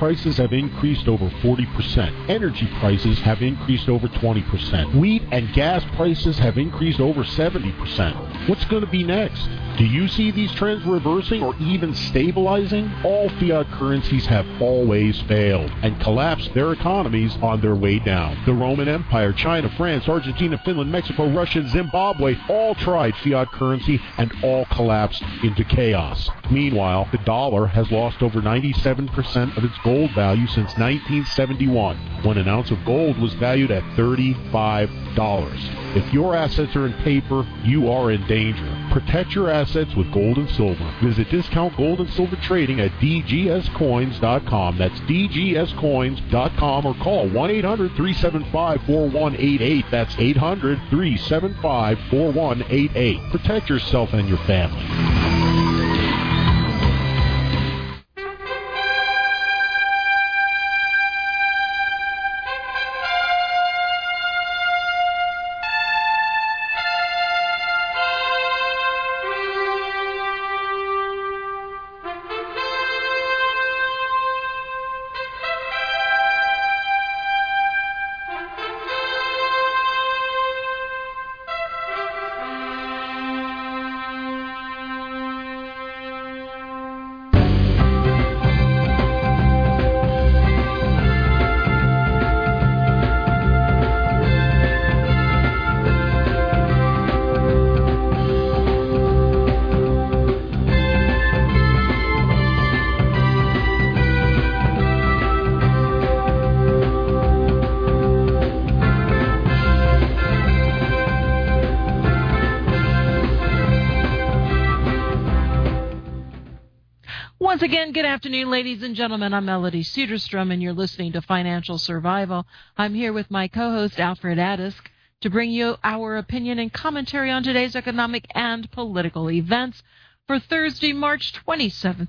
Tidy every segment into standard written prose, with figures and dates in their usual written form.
prices have increased over 40%. Energy prices have increased over 20%. Wheat and gas prices have increased over 70%. What's going to be next? Do you see these trends reversing or even stabilizing? All fiat currencies have always failed and collapsed their economies on their way down. The Roman Empire, China, France, Argentina, Finland, Mexico, Russia, and Zimbabwe all tried fiat currency and all collapsed into chaos. Meanwhile, the dollar has lost over 97% of its gold value since 1971, when an ounce of gold was valued at $35. If your assets are in paper, you are in danger. Protect your assets with gold and silver. Visit Discount Gold and Silver Trading at dgscoins.com. That's dgscoins.com, or call 1-800-375-4188. That's 800-375-4188. Protect yourself and your family. Once again, good afternoon, ladies and gentlemen. I'm Melody Cedarstrom, and you're listening to Financial Survival. I'm here with my co-host, Alfred Adisk, to bring you our opinion and commentary on today's economic and political events for Thursday, March 27,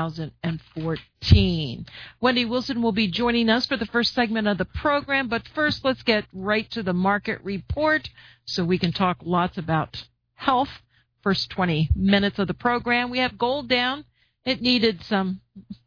2014. Wendy Wilson will be joining us for the first segment of the program, but first, let's get right to the market report so we can talk lots about health. First 20 minutes of the program, we have gold down. It needed something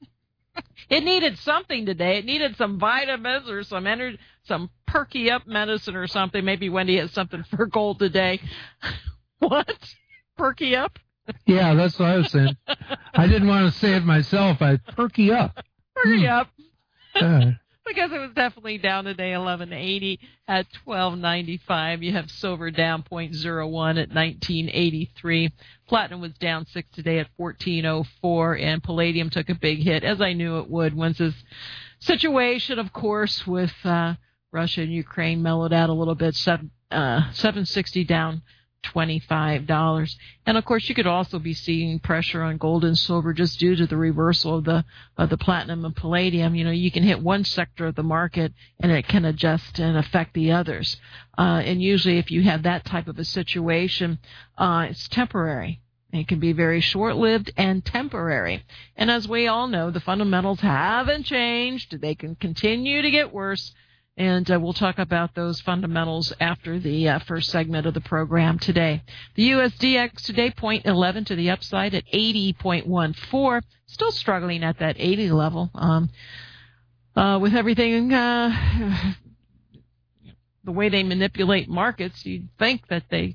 today. It needed some vitamins or some perky up medicine or something. Maybe Wendy has something for gold today. What? Perky up? Yeah, that's what I was saying. I didn't want to say it myself. Perky up. Perky up. Because it was definitely down today, 1180 at 1295. You have silver down 0.01 at 1983. Platinum was down 6 today at 1404, and palladium took a big hit, as I knew it would, once this situation, of course, with Russia and Ukraine mellowed out a little bit. 760 down $25. And of course, you could also be seeing pressure on gold and silver just due to the reversal of the platinum and palladium. You know, you can hit one sector of the market and it can adjust and affect the others. And usually if you have that type of a situation, it's temporary. It can be very short-lived and temporary. And as we all know, the fundamentals haven't changed. They can continue to get worse. And we'll talk about those fundamentals after the first segment of the program today. The USDX today, 0.11 to the upside at 80.14. Still struggling at that 80 level. With everything, the way they manipulate markets, you'd think that they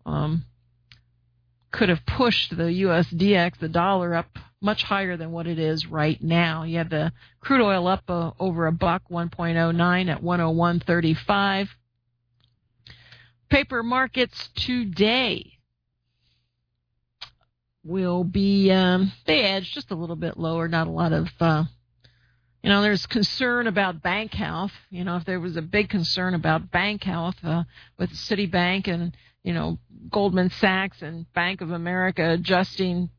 could have pushed the USDX, the dollar, up much higher than what it is right now. You have the crude oil up over $1, 1.09 at 101.35. Paper markets today will be, they edge just a little bit lower, not a lot of, there's concern about bank health. If there was a big concern about bank health with Citibank and, Goldman Sachs and Bank of America adjusting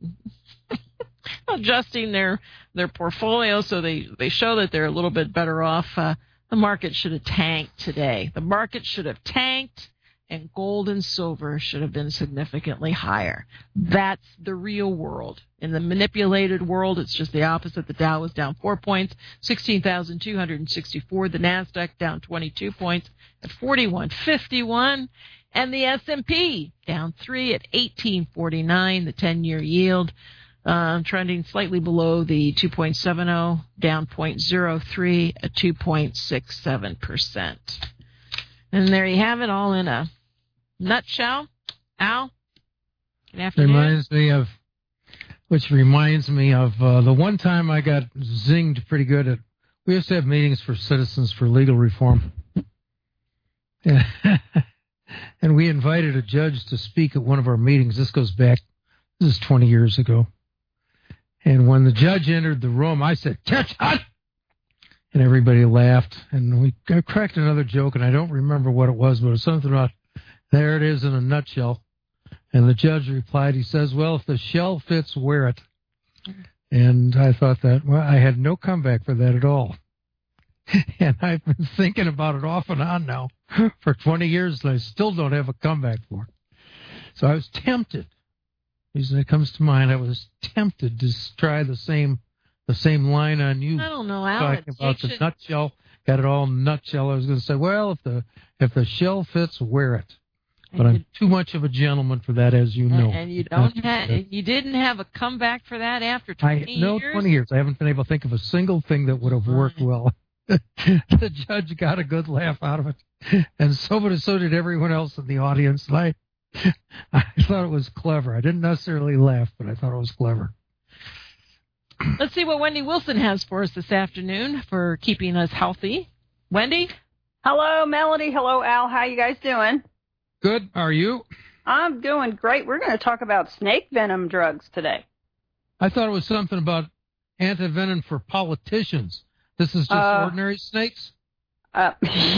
their portfolio so they show that they're a little bit better off. The market should have tanked today. The market should have tanked, and gold and silver should have been significantly higher. That's the real world. In the manipulated world, it's just the opposite. The Dow was down 4 points, 16,264. The NASDAQ down 22 points at 4151. And the S&P down 3 at 1849. The 10-year yield trending slightly below the 2.70, down 0.03 at 2.67%. And there you have it, all in a nutshell. Al, good afternoon. Which reminds me of the one time I got zinged pretty good at. We used to have meetings for Citizens for Legal Reform. And we invited a judge to speak at one of our meetings. This is 20 years ago. And when the judge entered the room, I said, "Catch on!" And everybody laughed. And I cracked another joke, and I don't remember what it was, but it was something about, there it is in a nutshell. And the judge replied, he says, "Well, if the shell fits, wear it." And I thought that, well, I had no comeback for that at all. And I've been thinking about it off and on now for 20 years, and I still don't have a comeback for it. So I was tempted. The reason it comes to mind, I was tempted to try the same line on you. I don't know, Al. Talking about the nutshell, got it all nutshell. I was going to say, well, if the shell fits, wear it. But I'm too much of a gentleman for that, as you know. And you didn't have a comeback for that after 20 years? No, 20 years. I haven't been able to think of a single thing that would have worked well. The judge got a good laugh out of it, and so did everyone else in the audience. And I thought it was clever. I didn't necessarily laugh, but I thought it was clever. Let's see what Wendy Wilson has for us this afternoon for keeping us healthy. Wendy? Hello, Melody. Hello, Al. How you guys doing? Good. Are you? I'm doing great. We're going to talk about snake venom drugs today. I thought it was something about antivenom for politicians. This is just ordinary snakes? Yeah,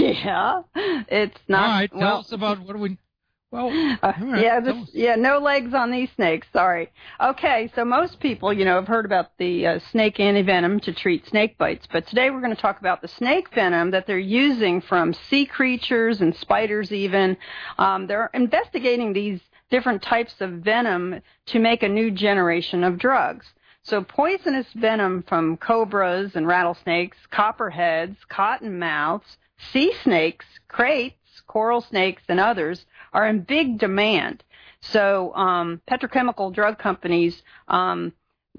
it's not. All right, tell us about what do we... Well, right, no legs on these snakes, sorry. Okay, so most people, have heard about the snake antivenom to treat snake bites, but today we're going to talk about the snake venom that they're using from sea creatures and spiders even. They're investigating these different types of venom to make a new generation of drugs. So poisonous venom from cobras and rattlesnakes, copperheads, cottonmouths, sea snakes, kraits, coral snakes, and others are in big demand. So petrochemical drug companies, when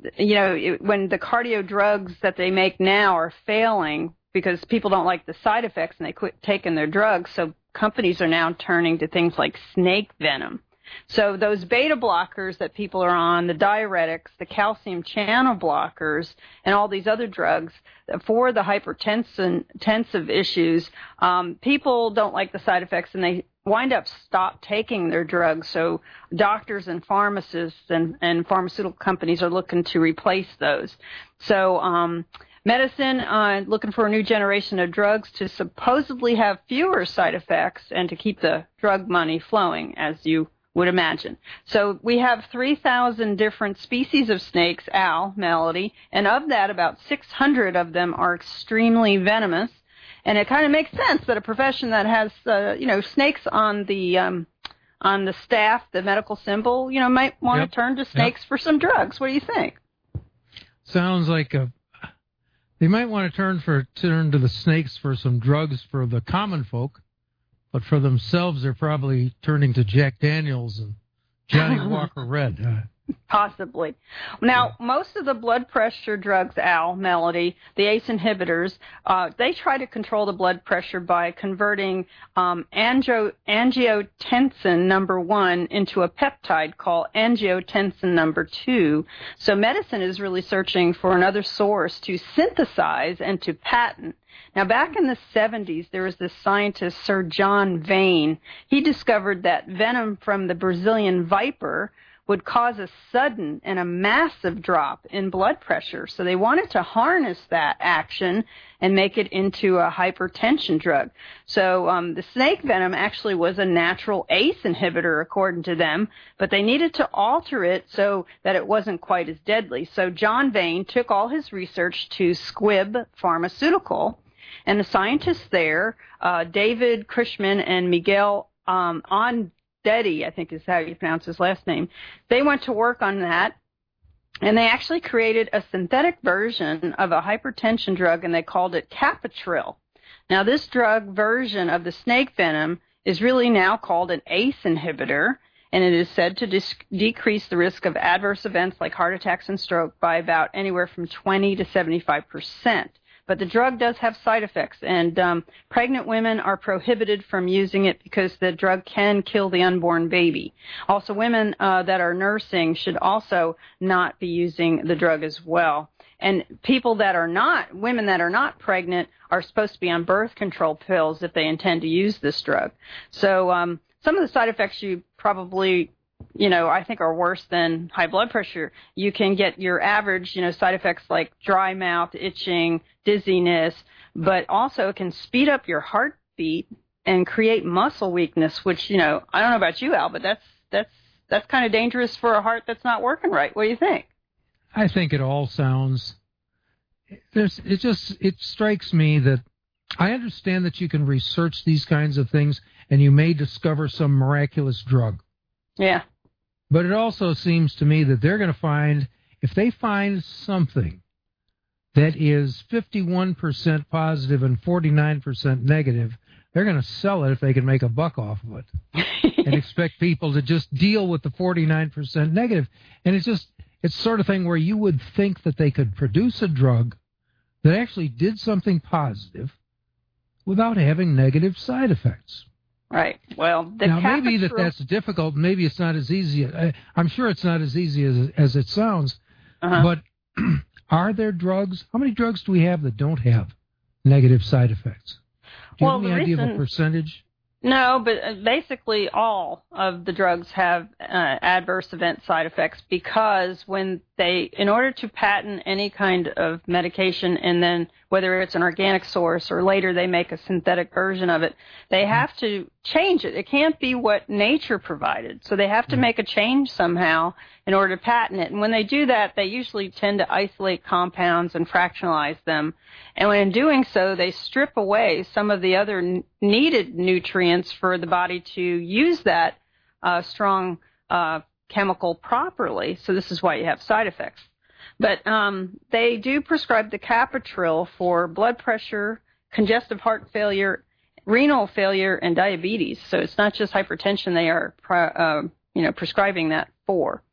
the cardio drugs that they make now are failing because people don't like the side effects and they quit taking their drugs, so companies are now turning to things like snake venom. So those beta blockers that people are on, the diuretics, the calcium channel blockers, and all these other drugs for the hypertensive issues, people don't like the side effects and they wind up stop taking their drugs. So doctors and pharmacists and pharmaceutical companies are looking to replace those. So medicine, looking for a new generation of drugs to supposedly have fewer side effects and to keep the drug money flowing, as you would imagine. So we have 3,000 different species of snakes, Al, Melody, and of that, about 600 of them are extremely venomous. And it kind of makes sense that a profession that has, snakes on the staff, the medical symbol, might want to turn to snakes for some drugs. What do you think? Sounds like they might want to turn to the snakes for some drugs for the common folk. But for themselves, they're probably turning to Jack Daniels and Johnny Walker Red. Possibly. Now, most of the blood pressure drugs, Al, Melody, the ACE inhibitors, they try to control the blood pressure by converting angiotensin number 1 into a peptide called angiotensin number 2. So medicine is really searching for another source to synthesize and to patent. Now, back in the 70s, there was this scientist, Sir John Vane. He discovered that venom from the Brazilian viper would cause a sudden and a massive drop in blood pressure. So they wanted to harness that action and make it into a hypertension drug. So the snake venom actually was a natural ACE inhibitor, according to them, but they needed to alter it so that it wasn't quite as deadly. So John Vane took all his research to Squibb Pharmaceutical, and the scientists there, David Krishman and Miguel Ondetti, I think is how you pronounce his last name, they went to work on that, and they actually created a synthetic version of a hypertension drug, and they called it Capitril. Now, this drug version of the snake venom is really now called an ACE inhibitor, and it is said to decrease the risk of adverse events like heart attacks and stroke by about anywhere from 20 to 75%. But the drug does have side effects, and pregnant women are prohibited from using it because the drug can kill the unborn baby. Also, women that are nursing should also not be using the drug as well. And women that are not pregnant are supposed to be on birth control pills if they intend to use this drug. So some of the side effects you probably I think are worse than high blood pressure. You can get your average, side effects like dry mouth, itching, dizziness, but also it can speed up your heartbeat and create muscle weakness, which, I don't know about you, Al, but that's kind of dangerous for a heart that's not working right. What do you think? I think it all sounds, it strikes me that I understand that you can research these kinds of things and you may discover some miraculous drug. Yeah. But it also seems to me that they're going to find, if they find something that is 51% positive and 49% negative, they're going to sell it if they can make a buck off of it and expect people to just deal with the 49% negative. And it's sort of thing where you would think that they could produce a drug that actually did something positive without having negative side effects. Right. Well, maybe that's difficult. Maybe it's not as easy. I'm sure it's not as easy as it sounds. But are there drugs? How many drugs do we have that don't have negative side effects? Do you have any idea of a percentage? No, but basically all of the drugs have adverse event side effects because in order to patent any kind of medication, and then whether it's an organic source or later they make a synthetic version of it, they have to change it. It can't be what nature provided. So they have to make a change somehow in order to patent it. And when they do that, they usually tend to isolate compounds and fractionalize them. And when in doing so, they strip away some of the other needed nutrients for the body to use that strong chemical properly. So this is why you have side effects. But they do prescribe the Capitril for blood pressure, congestive heart failure, renal failure, and diabetes. So it's not just hypertension they are prescribing that for.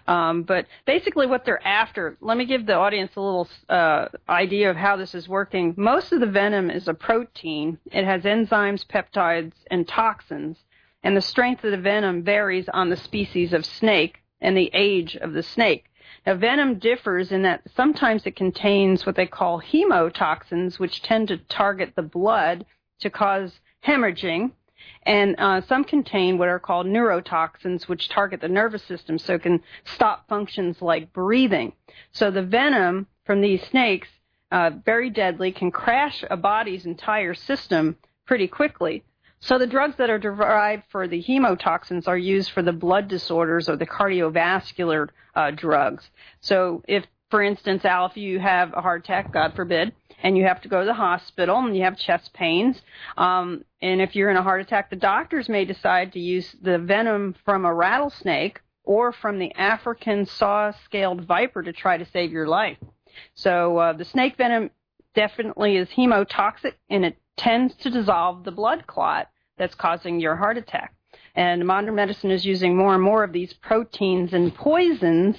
But basically what they're after, let me give the audience a little idea of how this is working. Most of the venom is a protein. It has enzymes, peptides, and toxins. And the strength of the venom varies on the species of snake and the age of the snake. Now, venom differs in that sometimes it contains what they call hemotoxins, which tend to target the blood to cause hemorrhaging, and some contain what are called neurotoxins, which target the nervous system, so it can stop functions like breathing. So the venom from these snakes, very deadly, can crash a body's entire system pretty quickly. So the drugs that are derived for the hemotoxins are used for the blood disorders or the cardiovascular drugs. So if, for instance, Al, if you have a heart attack, God forbid, and you have to go to the hospital and you have chest pains, and if you're in a heart attack, the doctors may decide to use the venom from a rattlesnake or from the African saw-scaled viper to try to save your life. So the snake venom definitely is hemotoxic, and it tends to dissolve the blood clot that's causing your heart attack. And modern medicine is using more and more of these proteins and poisons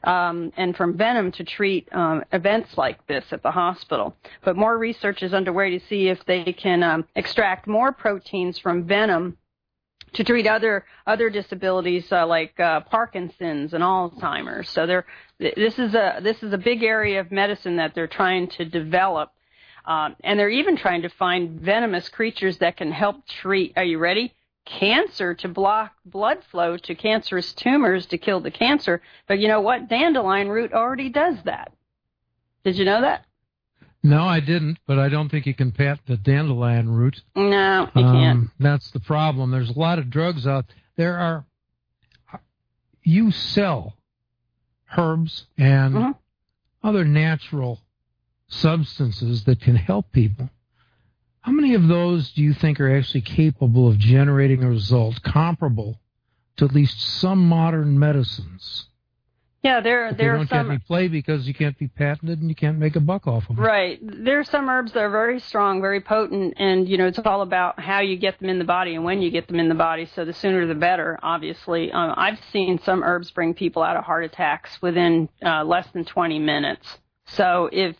and from venom to treat events like this at the hospital. But more research is underway to see if they can extract more proteins from venom to treat other disabilities like Parkinson's and Alzheimer's. So this is a big area of medicine that they're trying to develop. And they're even trying to find venomous creatures that can help treat, are you ready? Cancer, to block blood flow to cancerous tumors to kill the cancer. But you know what? Dandelion root already does that. Did you know that? No, I didn't, but I don't think you can patent the dandelion root. No, you can't. That's the problem. There's a lot of drugs out there. You sell herbs and other natural substances that can help people. How many of those do you think are actually capable of generating a result comparable to at least some modern medicines? Yeah, there are don't some. Get any play because you can't be patented and you can't make a buck off them. Right. There are some herbs that are very strong, very potent, and it's all about how you get them in the body and when you get them in the body. So the sooner the better. Obviously, I've seen some herbs bring people out of heart attacks within less than 20 minutes. So if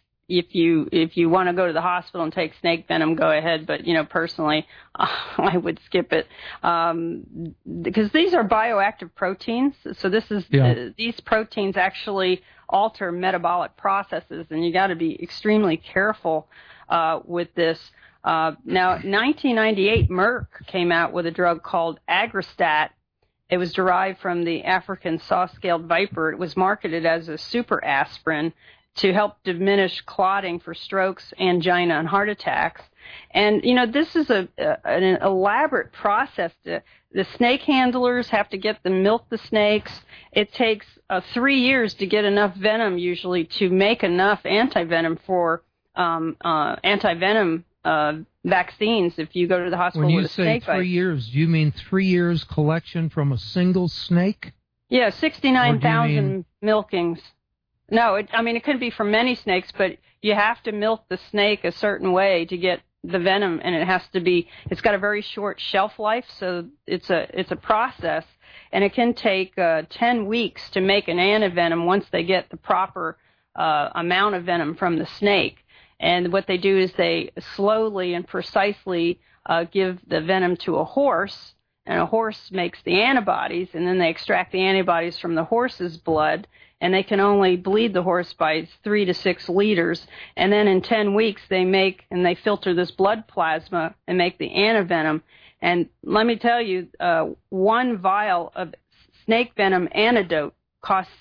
you want to go to the hospital and take snake venom, go ahead. But, personally, I would skip it because these are bioactive proteins. So these proteins actually alter metabolic processes, and you got to be extremely careful with this. Now, 1998, Merck came out with a drug called Aggrastat. It was derived from the African saw-scaled viper. It was marketed as a super aspirin to help diminish clotting for strokes, angina, and heart attacks. And, this is an elaborate process. The snake handlers have to get them milk the snakes. It takes 3 years to get enough venom usually to make enough antivenom for antivenom vaccines if you go to the hospital with a snake bite. When you say 3 years, do you mean 3 years collection from a single snake? Yeah, 69,000 milkings. No, it couldn't be from many snakes, but you have to milk the snake a certain way to get the venom, and it's got a very short shelf life, so it's a process, and it can take 10 weeks to make an antivenom once they get the proper amount of venom from the snake. And what they do is they slowly and precisely give the venom to a horse, and a horse makes the antibodies, and then they extract the antibodies from the horse's blood, and they can only bleed the horse by 3 to 6 liters. And then in 10 weeks, they filter this blood plasma and make the antivenom. And let me tell you, one vial of snake venom antidote costs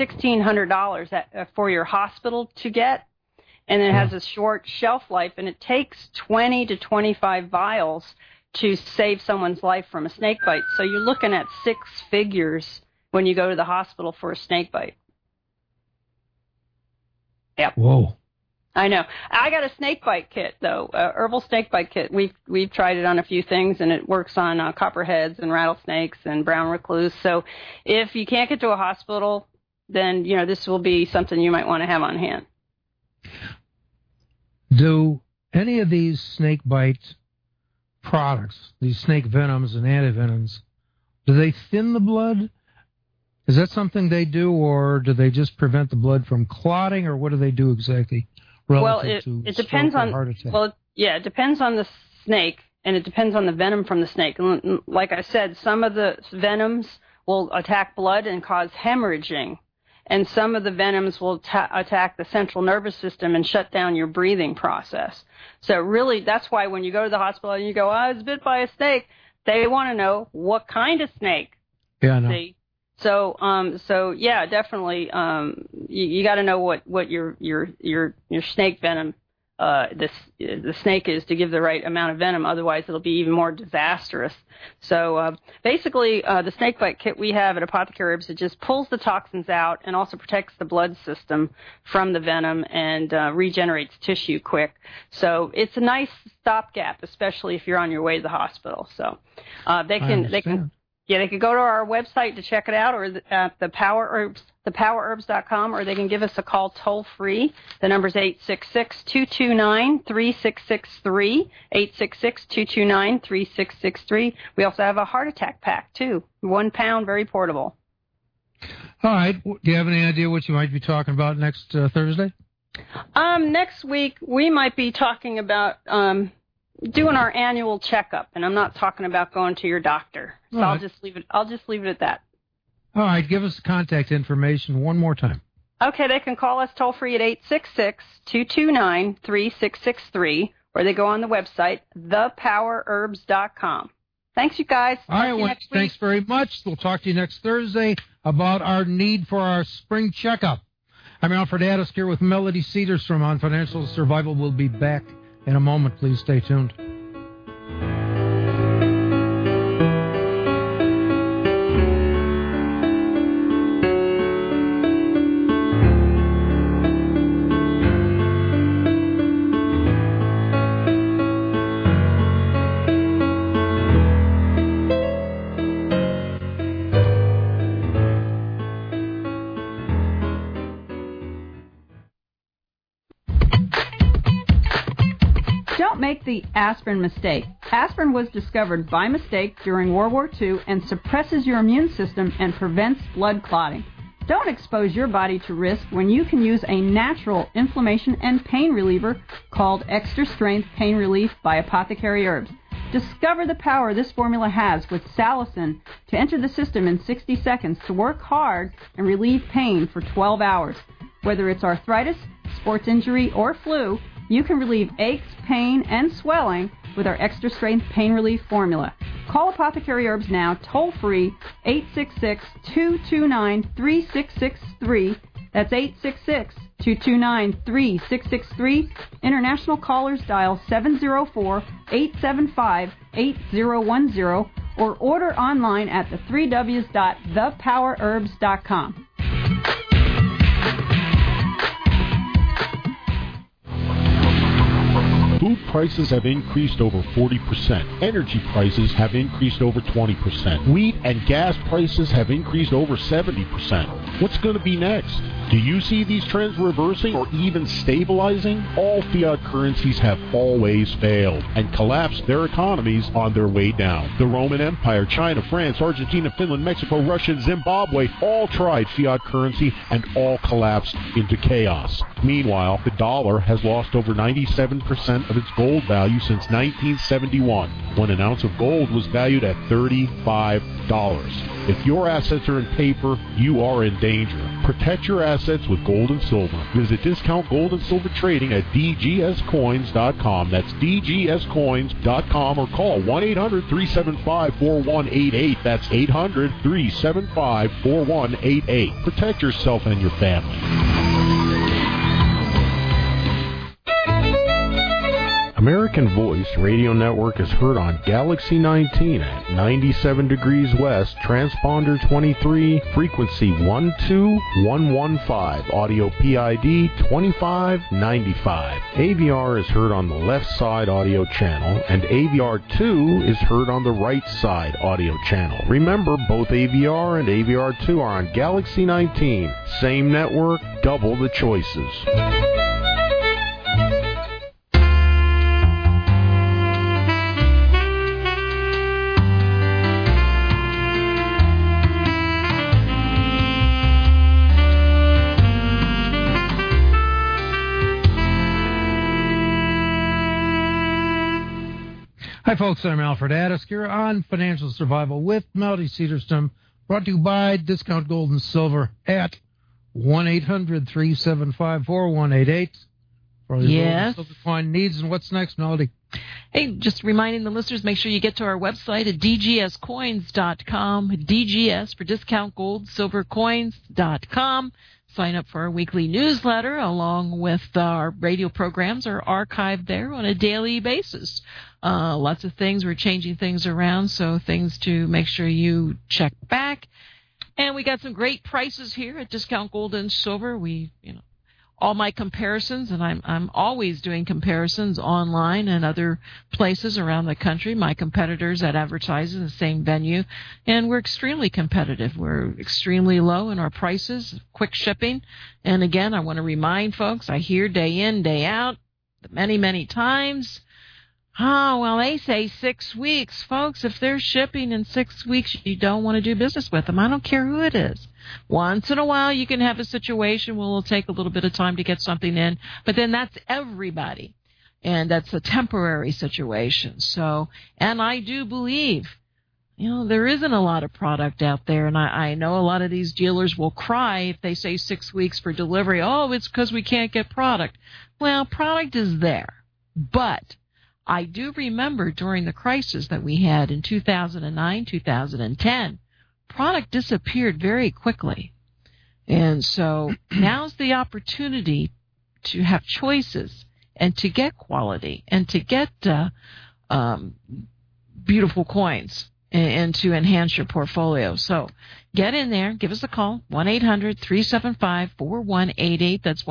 $1,600 for your hospital to get. And it has a short shelf life, and it takes 20 to 25 vials to save someone's life from a snake bite. So you're looking at 6 figures when you go to the hospital for a snake bite. Yep. Whoa. I know. I got a snake bite kit, though, herbal snake bite kit. We've tried it on a few things, and it works on copperheads and rattlesnakes and brown recluse. So if you can't get to a hospital, then, this will be something you might want to have on hand. Do any of these snake bite products, these snake venoms and antivenoms, do they thin the blood? Is that something they do, or do they just prevent the blood from clotting, or what do they do exactly relative to it depends on heart attack? Well, yeah, it depends on the snake, and it depends on the venom from the snake. And like I said, some of the venoms will attack blood and cause hemorrhaging, and some of the venoms will attack the central nervous system and shut down your breathing process. So really, that's why when you go to the hospital and you go, I was bit by a snake, they want to know what kind of snake. Yeah, I know. See? So yeah, definitely. You got to know what your snake venom, the snake is, to give the right amount of venom. Otherwise, it'll be even more disastrous. So basically, the snake bite kit we have at Apothecary Herbs, it just pulls the toxins out and also protects the blood system from the venom and regenerates tissue quick. So it's a nice stopgap, especially if you're on your way to the hospital. So they can. Yeah, they could go to our website to check it out, or at thepowererbs.com, or they can give us a call toll free. The number's 866-229-3663, 866-229-3663. We also have a heart attack pack, too. 1 pound, very portable. All right. Do you have any idea what you might be talking about next Thursday? Next week, we might be talking about doing our annual checkup, and I'm not talking about going to your doctor. So I'll just leave it at that. All right, give us the contact information one more time. Okay, they can call us toll free at 866-229-3663, or they go on the website thepowererbs.com. Thanks, you guys. All right, well, thanks very much. We'll talk to you next Thursday about our need for our spring checkup. I'm Alfred Addis here with Melody Cedarstrom on Financial Survival. We'll be back in a moment. Please stay tuned. Don't make the aspirin mistake. Aspirin was discovered by mistake during World War II and suppresses your immune system and prevents blood clotting. Don't expose your body to risk when you can use a natural inflammation and pain reliever called Extra Strength Pain Relief by Apothecary Herbs. Discover the power this formula has with salicin to enter the system in 60 seconds to work hard and relieve pain for 12 hours. Whether it's arthritis, sports injury, or flu, you can relieve aches, pain, and swelling with our Extra Strength Pain Relief formula. Call Apothecary Herbs now, toll-free, 866-229-3663. That's 866-229-3663. International callers dial 704-875-8010 or order online at the 3Ws.thepowerherbs.com. Food prices have increased over 40%. Energy prices have increased over 20%. Wheat and gas prices have increased over 70%. What's going to be next? Do you see these trends reversing or even stabilizing? All fiat currencies have always failed and collapsed their economies on their way down. The Roman Empire, China, France, Argentina, Finland, Mexico, Russia, and Zimbabwe all tried fiat currency and all collapsed into chaos. Meanwhile, the dollar has lost over 97% of its gold value since 1971, when an ounce of gold was valued at $35. If your assets are in paper, you are in danger. Protect your assets with gold and silver. Visit Discount Gold and Silver Trading at dgscoins.com. That's dgscoins.com, or call 1-800-375-4188. That's 800-375-4188. Protect yourself and your family. American Voice Radio Network is heard on Galaxy 19 at 97 degrees west, transponder 23, frequency 12115, audio PID 2595. AVR is heard on the left side audio channel, and AVR2 is heard on the right side audio channel. Remember, both AVR and AVR2 are on Galaxy 19. Same network, double the choices. Hi, folks. I'm Alfred Adisk here on Financial Survival with Melody Cedarstone, brought to you by Discount Gold and Silver at 1-800-375-4188 for all your gold and silver coin needs. And what's next, Melody? Hey, just reminding the listeners, make sure you get to our website at dgscoins.com, DGS for Discount Gold, silvercoins.com. Sign up for our weekly newsletter, along with our radio programs are archived there on a daily basis. Lots of things. We're changing things around, so things to make sure you check back. And we got some great prices here at Discount Gold and Silver. All my comparisons, and I'm always doing comparisons online and other places around the country. My competitors that advertise in the same venue, and we're extremely competitive. We're extremely low in our prices, quick shipping. And again, I want to remind folks, I hear day in, day out, many, many times, oh, well, they say 6 weeks. Folks, if they're shipping in 6 weeks, you don't want to do business with them. I don't care who it is. Once in a while, you can have a situation where it'll take a little bit of time to get something in, but then that's everybody, and that's a temporary situation. So, and I do believe, there isn't a lot of product out there, and I know a lot of these dealers will cry if they say 6 weeks for delivery. Oh, it's because we can't get product. Well, product is there, but I do remember during the crisis that we had in 2009, 2010, product disappeared very quickly. And so now's the opportunity to have choices and to get quality and to get beautiful coins and to enhance your portfolio. So get in there. Give us a call, 1-800-375-4188. That's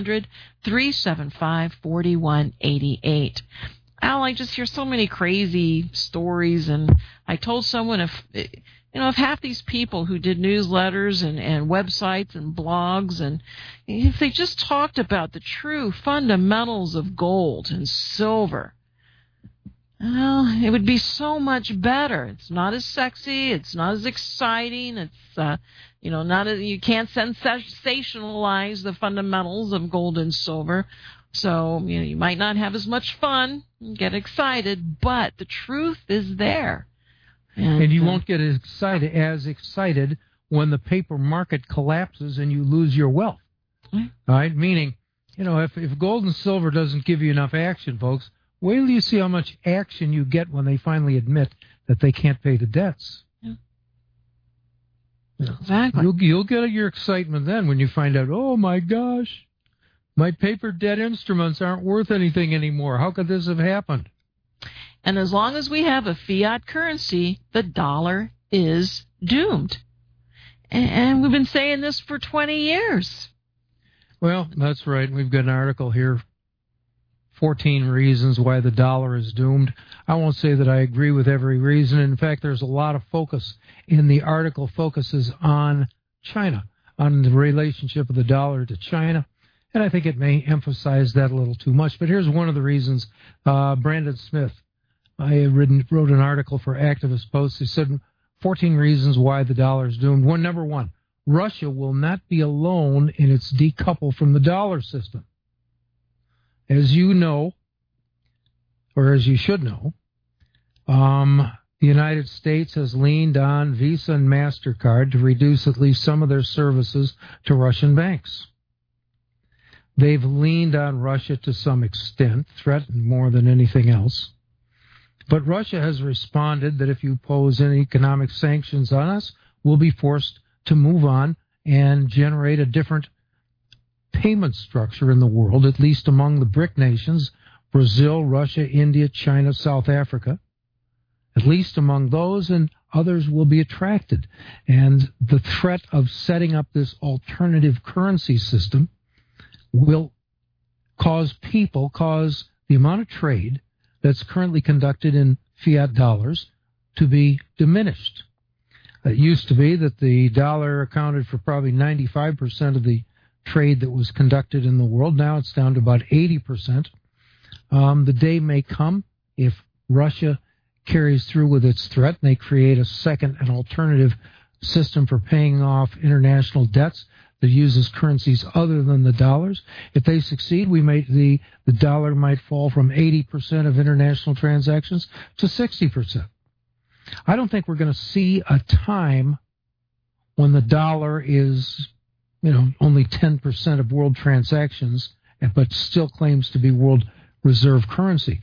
1-800-375-4188. Al, I just hear so many crazy stories, and I told someone if half these people who did newsletters and websites and blogs, and if they just talked about the true fundamentals of gold and silver, well, it would be so much better. It's not as sexy. It's not as exciting. It's, you can't sensationalize the fundamentals of gold and silver. So, you might not have as much fun and get excited, but the truth is there. And you won't get as excited when the paper market collapses and you lose your wealth. All right? Meaning, if gold and silver doesn't give you enough action, folks, wait till you see how much action you get when they finally admit that they can't pay the debts. Yeah. Exactly. You'll get your excitement then when you find out, oh my gosh, my paper debt instruments aren't worth anything anymore. How could this have happened? And as long as we have a fiat currency, the dollar is doomed. And we've been saying this for 20 years. Well, that's right. We've got an article here, 14 reasons why the dollar is doomed. I won't say that I agree with every reason. In fact, there's a lot of focus in the article focuses on China, on the relationship of the dollar to China. And I think it may emphasize that a little too much. But here's one of the reasons. Brandon Smith, I wrote an article for Activist Post. He said 14 reasons why the dollar is doomed. Number one, Russia will not be alone in its decouple from the dollar system. As you know, or as you should know, the United States has leaned on Visa and MasterCard to reduce at least some of their services to Russian banks. They've leaned on Russia to some extent, threatened more than anything else. But Russia has responded that if you pose any economic sanctions on us, we'll be forced to move on and generate a different payment structure in the world, at least among the BRIC nations, Brazil, Russia, India, China, South Africa. At least among those, and others will be attracted. And the threat of setting up this alternative currency system will cause the amount of trade that's currently conducted in fiat dollars to be diminished. It used to be that the dollar accounted for probably 95% of the trade that was conducted in the world. Now it's down to about 80%. The day may come if Russia carries through with its threat and they create a second and alternative system for paying off international debts that uses currencies other than the dollars. If they succeed, the dollar might fall from 80% of international transactions to 60%. I don't think we're going to see a time when the dollar is, only 10% of world transactions, but still claims to be world reserve currency.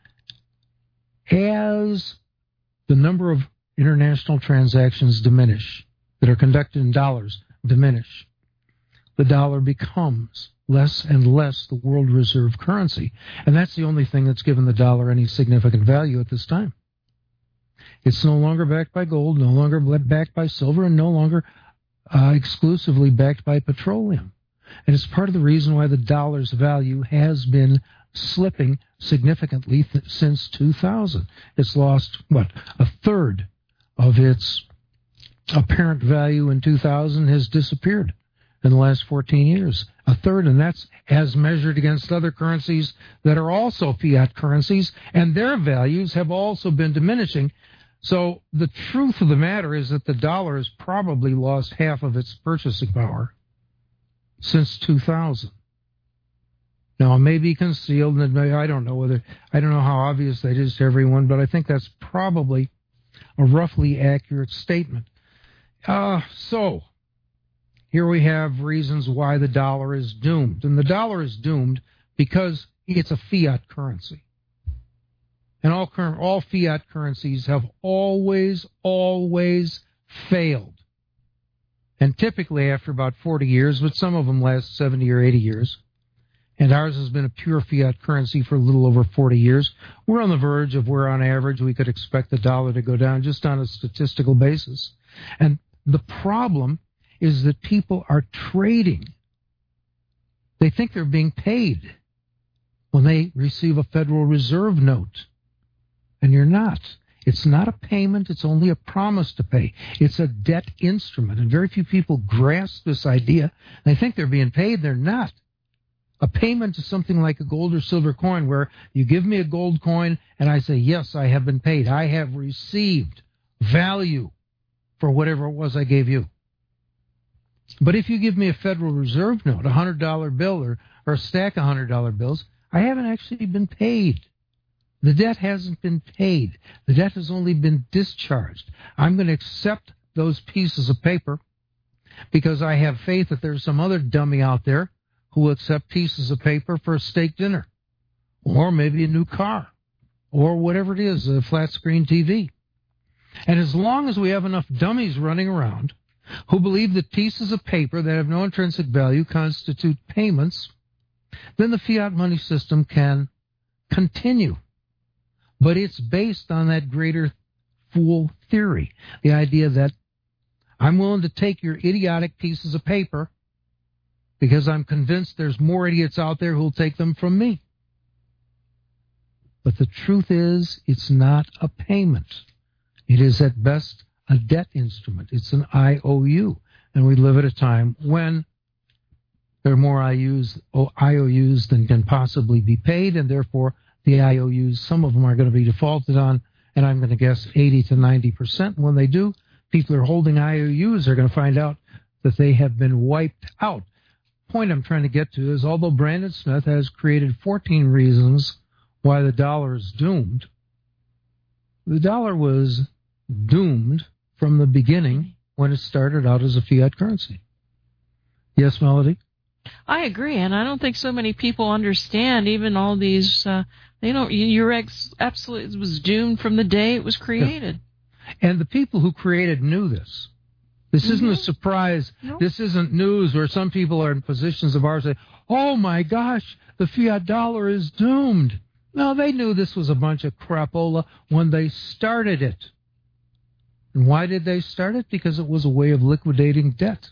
As the number of international transactions diminish that are conducted in dollars diminish, the dollar becomes less and less the world reserve currency. And that's the only thing that's given the dollar any significant value at this time. It's no longer backed by gold, no longer backed by silver, and no longer exclusively backed by petroleum. And it's part of the reason why the dollar's value has been slipping significantly since 2000. It's lost, a third of its apparent value in 2000 has disappeared in the last 14 years. A third, and that's as measured against other currencies that are also fiat currencies, and their values have also been diminishing. So the truth of the matter is that the dollar has probably lost half of its purchasing power since 2000. Now, it may be concealed, and I don't know how obvious that is to everyone, but I think that's probably a roughly accurate statement. So here we have reasons why the dollar is doomed. And the dollar is doomed because it's a fiat currency. And all fiat currencies have always failed. And typically after about 40 years, but some of them last 70 or 80 years. And ours has been a pure fiat currency for a little over 40 years. We're on the verge of where, on average, we could expect the dollar to go down just on a statistical basis. And the problem is that people are trading. They think they're being paid when they receive a Federal Reserve note. And you're not. It's not a payment. It's only a promise to pay. It's a debt instrument. And very few people grasp this idea. They think they're being paid. They're not. A payment is something like a gold or silver coin, where you give me a gold coin and I say, yes, I have been paid. I have received value for whatever it was I gave you. But if you give me a Federal Reserve note, a $100 bill or a stack of $100 bills, I haven't actually been paid. The debt hasn't been paid. The debt has only been discharged. I'm going to accept those pieces of paper because I have faith that there's some other dummy out there who will accept pieces of paper for a steak dinner, or maybe a new car, or whatever it is, a flat screen TV. And as long as we have enough dummies running around who believe that pieces of paper that have no intrinsic value constitute payments, then the fiat money system can continue. But it's based on that greater fool theory, the idea that I'm willing to take your idiotic pieces of paper because I'm convinced there's more idiots out there who'll take them from me. But the truth is, it's not a payment. It is at best a debt instrument. It's an IOU. And we live at a time when there are more IOUs than can possibly be paid, and therefore the IOUs, some of them are going to be defaulted on, and I'm going to guess 80 to 90%. When they do, people who are holding IOUs are going to find out that they have been wiped out. The point I'm trying to get to is, although Brandon Smith has created 14 reasons why the dollar is doomed, the dollar was doomed from the beginning when it started out as a fiat currency. Yes, Melody? I agree, and I don't think so many people understand even all these, you're absolutely, it was doomed from the day it was created. Yeah. And the people who created knew this. This isn't a surprise. No. This isn't news where some people are in positions of ours say, oh my gosh, the fiat dollar is doomed. No, they knew this was a bunch of crapola when they started it. And why did they start it? Because it was a way of liquidating debt.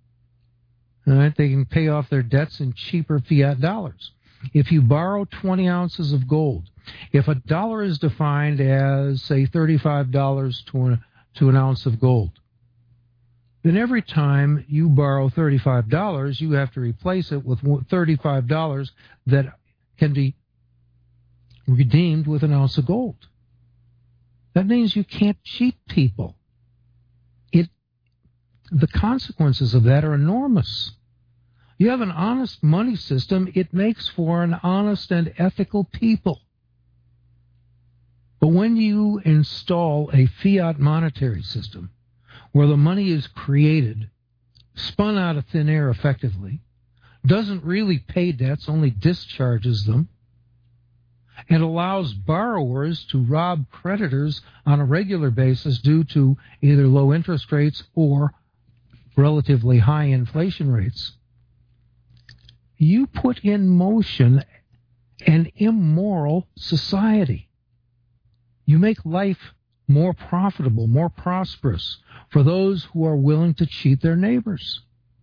All right, they can pay off their debts in cheaper fiat dollars. If you borrow 20 ounces of gold, if a dollar is defined as, say, $35 to an ounce of gold, then every time you borrow $35, you have to replace it with $35 that can be redeemed with an ounce of gold. That means you can't cheat people. The consequences of that are enormous. You have an honest money system, it makes for an honest and ethical people. But when you install a fiat monetary system where the money is created, spun out of thin air effectively, doesn't really pay debts, only discharges them, and allows borrowers to rob creditors on a regular basis due to either low interest rates or relatively high inflation rates, you put in motion an immoral society. You make life more profitable, more prosperous for those who are willing to cheat their neighbors.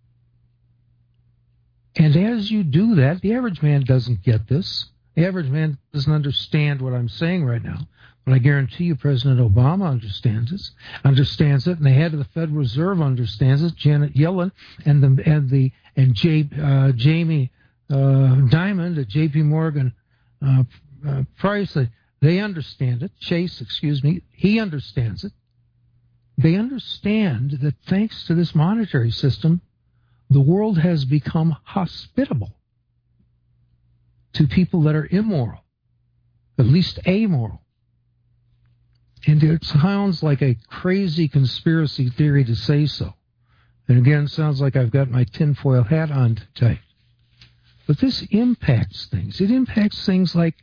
And as you do that, the average man doesn't get this. The average man doesn't understand what I'm saying right now. But I guarantee you President Obama understands it, and the head of the Federal Reserve understands it, Janet Yellen, and Jamie Dimon at J.P. Morgan Price. They understand it. Chase, he understands it. They understand that thanks to this monetary system, the world has become hospitable to people that are immoral, at least amoral. And it sounds like a crazy conspiracy theory to say so. And again, it sounds like I've got my tinfoil hat on tight. But this impacts things. It impacts things like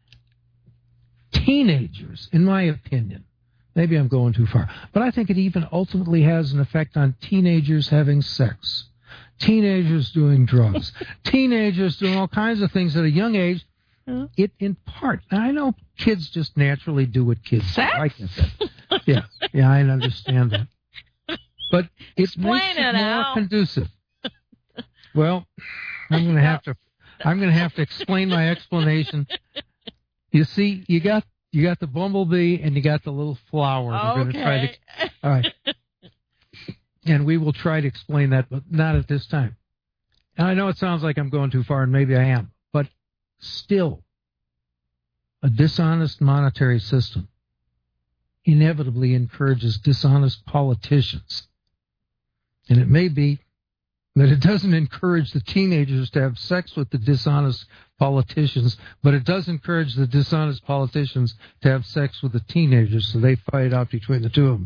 teenagers, in my opinion. Maybe I'm going too far. But I think it even ultimately has an effect on teenagers having sex, teenagers doing drugs, teenagers doing all kinds of things at a young age. It in part, and I know kids just naturally do what kids do. I get that. Yeah, I understand that. But it makes it more conducive. Well, I'm going to have to explain my explanation. You see, you got You got the bumblebee and you got the little flower. Okay. We're going to try to. All right. And we will try to explain that, but not at this time. And I know it sounds like I'm going too far, and maybe I am, but still, a dishonest monetary system inevitably encourages dishonest politicians. And it may be that it doesn't encourage the teenagers to have sex with the dishonest politicians, but it does encourage the dishonest politicians to have sex with the teenagers, so they fight out between the two of them.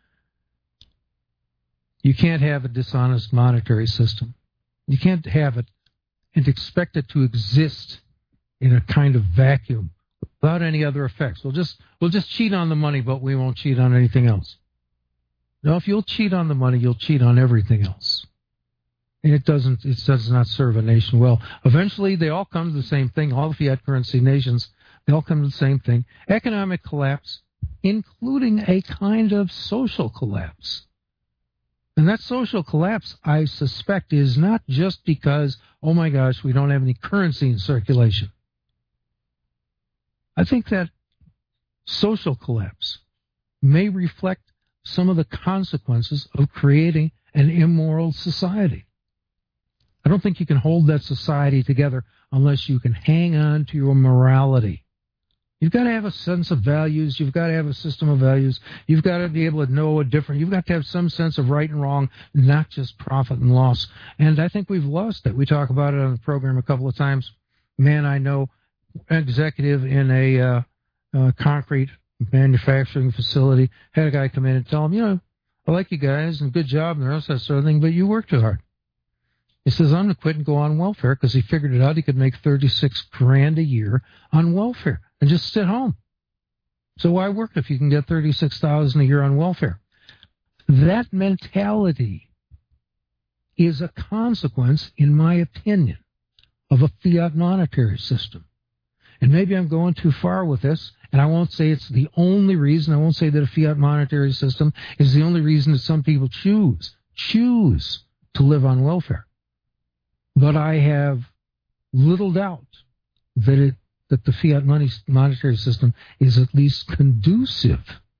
You can't have a dishonest monetary system. You can't have it and expect it to exist in a kind of vacuum without any other effects. We'll just cheat on the money, but we won't cheat on anything else. No, if you'll cheat on the money, you'll cheat on everything else. And it does not serve a nation well. Eventually, they all come to the same thing. All the fiat currency nations, they all come to the same thing. Economic collapse, including a kind of social collapse. And that social collapse, I suspect, is not just because, oh my gosh, we don't have any currency in circulation. I think that social collapse may reflect some of the consequences of creating an immoral society. I don't think you can hold that society together unless you can hang on to your morality. You've got to have a sense of values. You've got to have a system of values. You've got to be able to know a different. You've got to have some sense of right and wrong, not just profit and loss. And I think we've lost it. We talk about it on the program a couple of times. Man, I know executive in a concrete manufacturing facility had a guy come in and tell him, I like you guys and good job and the rest of that sort of thing, but you work too hard. He says, I'm going to quit and go on welfare because he figured it out. He could make $36,000 a year on welfare and just sit home. So why work if you can get $36,000 a year on welfare? That mentality is a consequence, in my opinion, of a fiat monetary system. And maybe I'm going too far with this, and I won't say it's the only reason. I won't say that a fiat monetary system is the only reason that some people choose to live on welfare. But I have little doubt that the fiat monetary system is at least conducive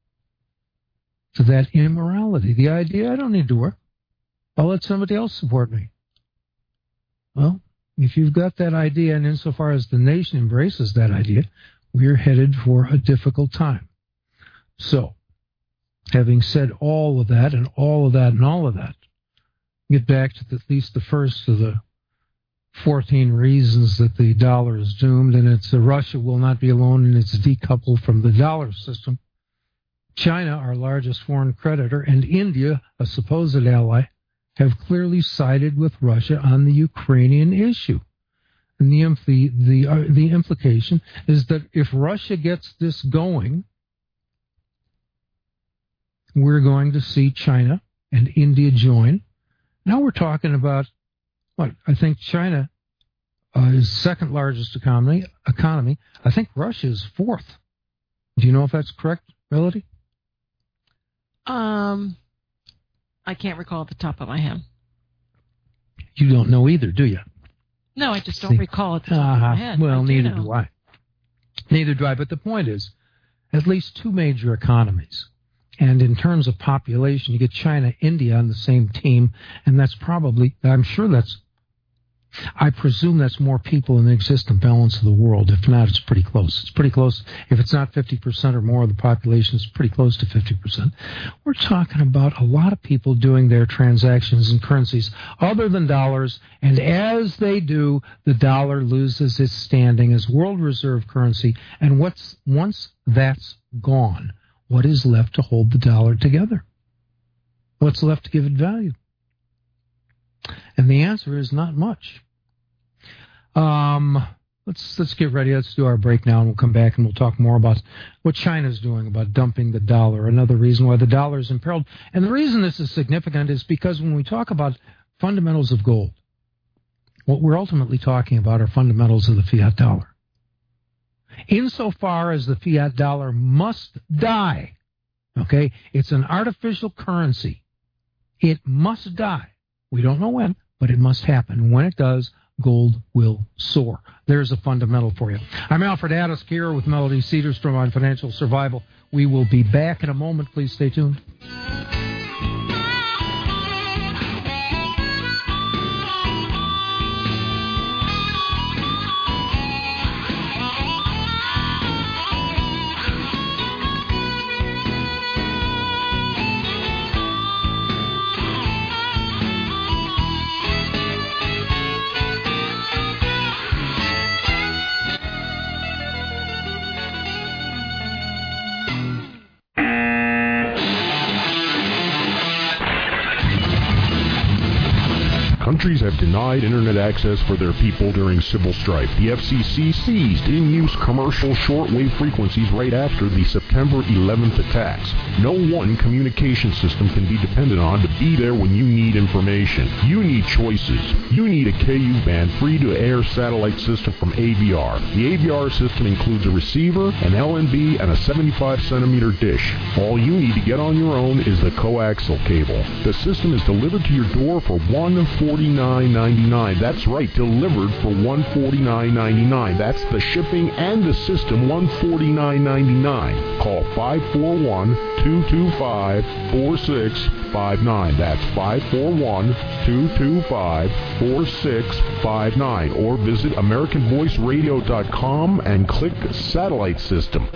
to that immorality. The idea, I don't need to work. I'll let somebody else support me. Well, if you've got that idea, and insofar as the nation embraces that idea, we're headed for a difficult time. So, having said all of that and all of that and all of that, get back to at least the first of the 14 reasons that the dollar is doomed, and it's Russia will not be alone, and it's decoupled from the dollar system. China, our largest foreign creditor, and India, a supposed ally, have clearly sided with Russia on the Ukrainian issue. And the implication is that if Russia gets this going, we're going to see China and India join. Now we're talking about what? I think China is second largest economy. I think Russia is fourth. Do you know if that's correct, Melody? I can't recall at the top of my head. You don't know either, do you? No, I just don't recall at the top of my head. Well, neither do I. Neither do I. But the point is, at least two major economies. And in terms of population, you get China, India on the same team, and that's probably, I presume that's more people in the existing balance of the world. If not, it's pretty close. It's pretty close. If it's not 50% or more of the population, it's pretty close to 50%. We're talking about a lot of people doing their transactions in currencies other than dollars, and as they do, the dollar loses its standing as world reserve currency, and once that's gone, what is left to hold the dollar together? What's left to give it value? And the answer is not much. Let's get ready. Let's do our break now, and we'll come back and we'll talk more about what China's doing about dumping the dollar, another reason why the dollar is imperiled. And the reason this is significant is because when we talk about fundamentals of gold, what we're ultimately talking about are fundamentals of the fiat dollar. Insofar as the fiat dollar must die, okay, it's an artificial currency. It must die. We don't know when, but it must happen. When it does, gold will soar. There's a fundamental for you. I'm Alfred Addis here with Melody Cedarstrom on Financial Survival. We will be back in a moment. Please stay tuned. Countries have denied internet access for their people during civil strife. The FCC seized in-use commercial shortwave frequencies right after the September 11th attacks. No one communication system can be depended on to be there when you need information. You need choices. You need a KU-band free-to-air satellite system from ABR. The ABR system includes a receiver, an LNB, and a 75-centimeter dish. All you need to get on your own is the coaxial cable. The system is delivered to your door for $149.99. That's right, delivered for $149.99. That's the shipping and the system, $149.99. Call 541-225-4659. That's 541-225-4659. Or visit AmericanVoiceRadio.com and click Satellite System.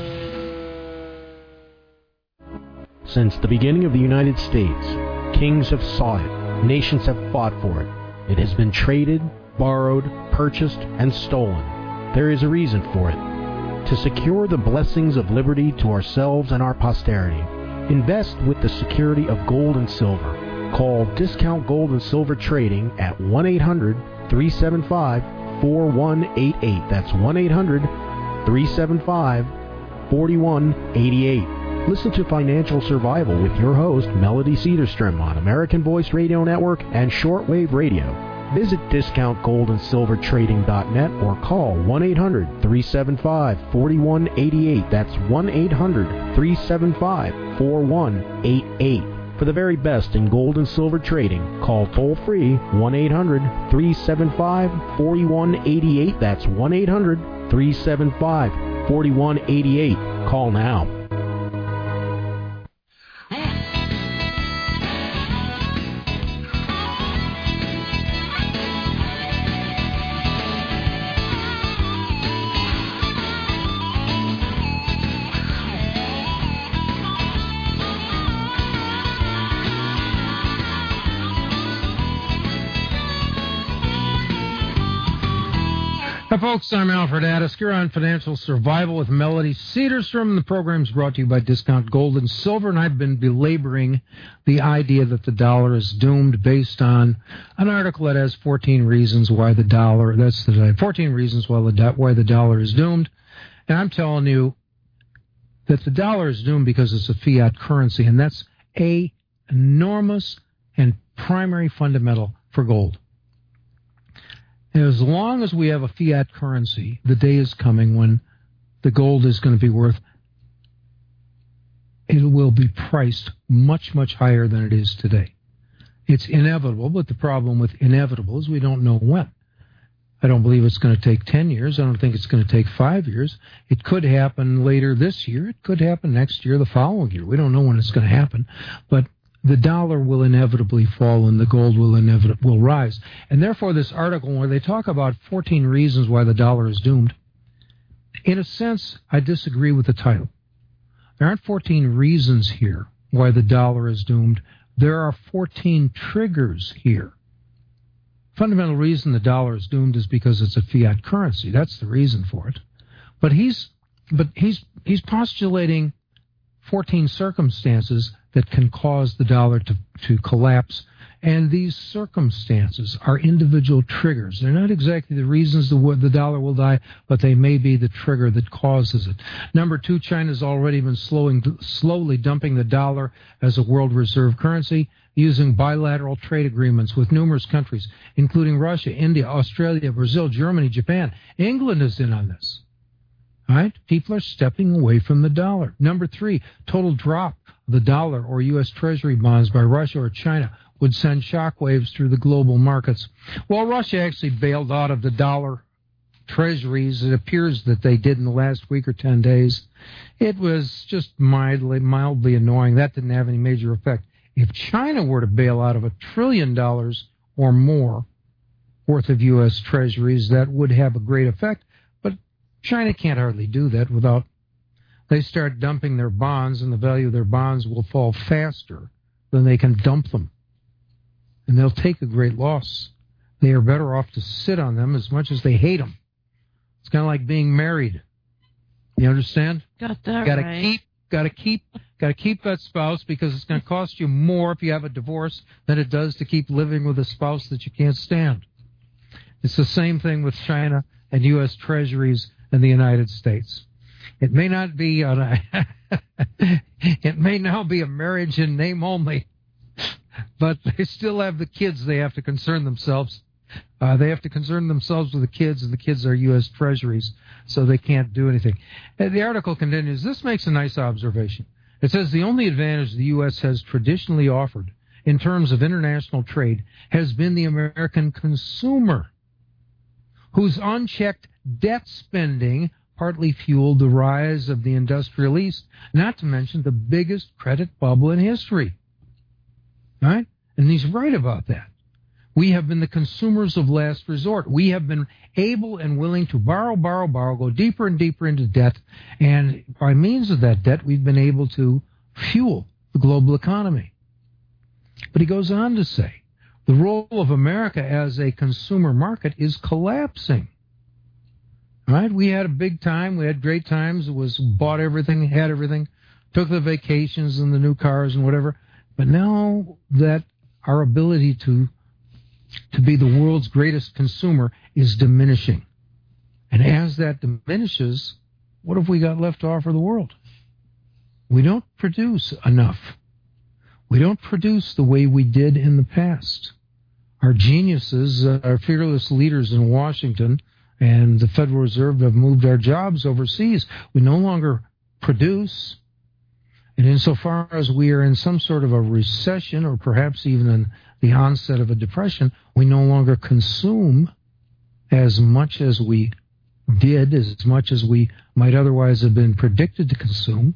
Since the beginning of the United States, kings have sought it. Nations have fought for it. It has been traded, borrowed, purchased, and stolen. There is a reason for it. To secure the blessings of liberty to ourselves and our posterity, invest with the security of gold and silver. Call Discount Gold and Silver Trading at 1-800-375-4188. That's 1-800-375-4188. Listen to Financial Survival with your host, Melody Cedarstrom, on American Voice Radio Network and Shortwave Radio. Visit DiscountGoldandSilverTrading.net or call 1-800-375-4188. That's 1-800-375-4188. For the very best in gold and silver trading, call toll-free 1-800-375-4188. That's 1-800-375-4188. Call now. Hi, folks. I'm Alfred Addis. You're on Financial Survival with Melody Cedarstrom. The program is brought to you by Discount Gold and Silver, and I've been belaboring the idea that the dollar is doomed based on an article that has 14 reasons why the dollar, 14 reasons why the dollar is doomed. And I'm telling you that the dollar is doomed because it's a fiat currency, and that's a enormous and primary fundamental for gold. And as long as we have a fiat currency, the day is coming when the gold is going to be worth, it will be priced much, much higher than it is today. It's inevitable, but the problem with inevitable is we don't know when. I don't believe it's going to take 10 years. I don't think it's going to take 5 years. It could happen later this year. It could happen next year, the following year. We don't know when it's going to happen, but the dollar will inevitably fall and the gold will rise. And therefore, this article where they talk about 14 reasons why the dollar is doomed, in a sense, I disagree with the title. There aren't 14 reasons here why the dollar is doomed. There are 14 triggers here. Fundamental reason the dollar is doomed is because it's a fiat currency. That's the reason for it. But he's postulating 14 circumstances that can cause the dollar to collapse. And these circumstances are individual triggers. They're not exactly the reasons the dollar will die, but they may be the trigger that causes it. Number 2, China's already been slowly dumping the dollar as a world reserve currency using bilateral trade agreements with numerous countries, including Russia, India, Australia, Brazil, Germany, Japan. England is in on this. All right? People are stepping away from the dollar. Number 3, total drop of the dollar or U.S. Treasury bonds by Russia or China would send shockwaves through the global markets. Well, Russia actually bailed out of the dollar treasuries. It appears that they did in the last week or 10 days. It was just mildly annoying. That didn't have any major effect. If China were to bail out of $1 trillion or more worth of U.S. treasuries, that would have a great effect. But China can't hardly do that without they start dumping their bonds, and the value of their bonds will fall faster than they can dump them. And they'll take a great loss. They are better off to sit on them as much as they hate them. It's kind of like being married. You understand? Got that right. Got to keep that spouse, because it's going to cost you more if you have a divorce than it does to keep living with a spouse that you can't stand. It's the same thing with China and U.S. treasuries and the United States. It may not be it may now be a marriage in name only, but they still have the kids they have to concern themselves. They have to concern themselves with the kids, and the kids are U.S. treasuries, so they can't do anything. The article continues. This makes a nice observation. It says the only advantage the U.S. has traditionally offered in terms of international trade has been the American consumer, whose unchecked debt spending partly fueled the rise of the industrial East, not to mention the biggest credit bubble in history. Right? And he's right about that. We have been the consumers of last resort. We have been able and willing to borrow, go deeper and deeper into debt, and by means of that debt, we've been able to fuel the global economy. But he goes on to say, the role of America as a consumer market is collapsing. Right? We had a big time. We had great times. It was bought everything, had everything, took the vacations and the new cars and whatever. But now that our ability to be the world's greatest consumer is diminishing. And as that diminishes, what have we got left to offer the world? We don't produce enough. We don't produce the way we did in the past. Our geniuses, our fearless leaders in Washington and the Federal Reserve have moved our jobs overseas. We no longer produce. And insofar as we are in some sort of a recession, or perhaps even in the onset of a depression, we no longer consume as much as we did, as much as we might otherwise have been predicted to consume.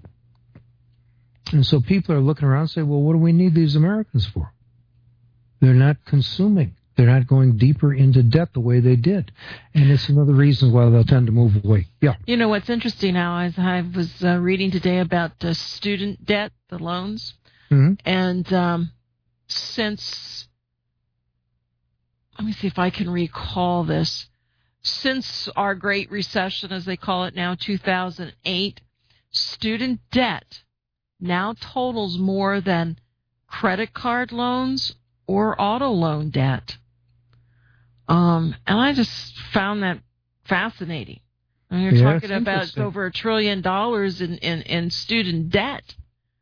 And so people are looking around and say, well, what do we need these Americans for? They're not consuming. They're not going deeper into debt the way they did. And it's another reason why they'll tend to move away. Yeah. You know, what's interesting now is I was reading today about student debt, the loans. Mm-hmm. And since, let me see if I can recall this, since our Great Recession, as they call it now, 2008, student debt now totals more than credit card loans or auto loan debt. And I just found that fascinating. I mean, you're talking about it's over $1 trillion in student debt.